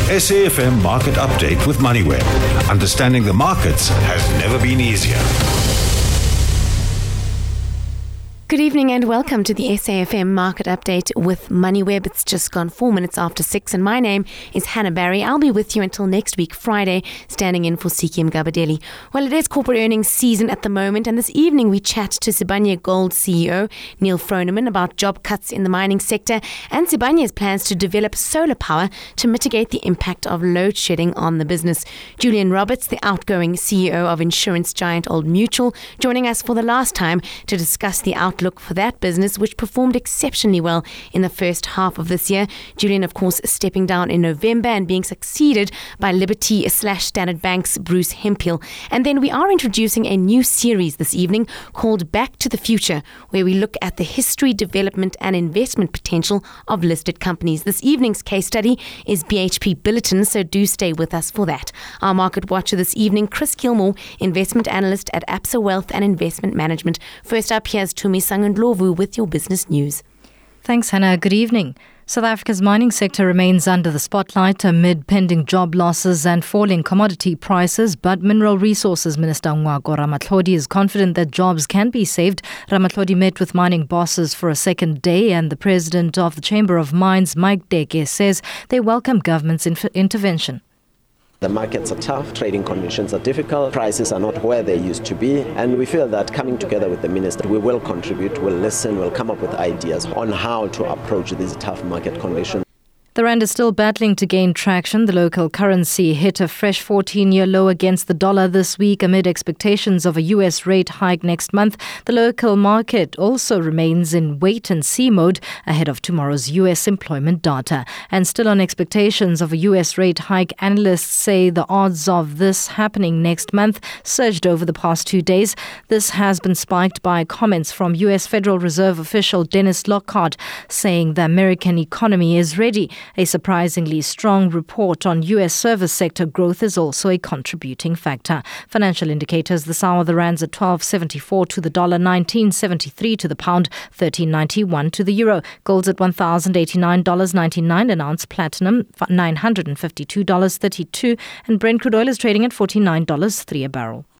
SAFM Market Update with MoneyWeb. Understanding the markets has never been easier. Good evening and welcome to the SAFM Market Update with MoneyWeb. It's just gone 4 minutes after 6 and my name is Hannah Barry. I'll be with you until next week, Friday, standing in for Sikim Gabadeli. Well, it is corporate earnings season at the moment, and this evening we chat to Sibanye Gold CEO Neil Froneman about job cuts in the mining sector and Sibanye's plans to develop solar power to mitigate the impact of load shedding on the business. Julian Roberts, the outgoing CEO of insurance giant Old Mutual, joining us for the last time to discuss the outlook for that business, which performed exceptionally well in the first half of this year. Julian, of course, stepping down in November and being succeeded by Liberty/Standard Bank's Bruce Hemphill. And then we are introducing a new series this evening called Back to the Future, where we look at the history, development and investment potential of listed companies. This evening's case study is BHP Billiton, so do stay with us for that. Our market watcher this evening, Chris Gilmore, investment analyst at Absa Wealth and Investment Management. First up, here's Tumi Sangandlovu with your business news. Thanks, Hannah. Good evening. South Africa's mining sector remains under the spotlight amid pending job losses and falling commodity prices, but Mineral Resources Minister Ngoako Ramatlhodi is confident that jobs can be saved. Ramatlhodi met with mining bosses for a second day, and the president of the Chamber of Mines, Mike Deke, says they welcome government's intervention. The markets are tough, trading conditions are difficult, prices are not where they used to be, and we feel that coming together with the minister, we will contribute, we'll listen, we'll come up with ideas on how to approach these tough market conditions. The rand is still battling to gain traction. The local currency hit a fresh 14-year low against the dollar this week amid expectations of a US rate hike next month. The local market also remains in wait-and-see mode ahead of tomorrow's US employment data. And still on expectations of a US rate hike, analysts say the odds of this happening next month surged over the past 2 days. This has been spiked by comments from US Federal Reserve official Dennis Lockhart saying the American economy is ready. A surprisingly strong report on U.S. service sector growth is also a contributing factor. Financial indicators this hour: the rand's at 12.74 to the dollar, 19.73 to the pound, 13.91 to the euro. Gold's at $1,089.99 an ounce. Platinum $952.32, and Brent crude oil is trading at $49.03 a barrel.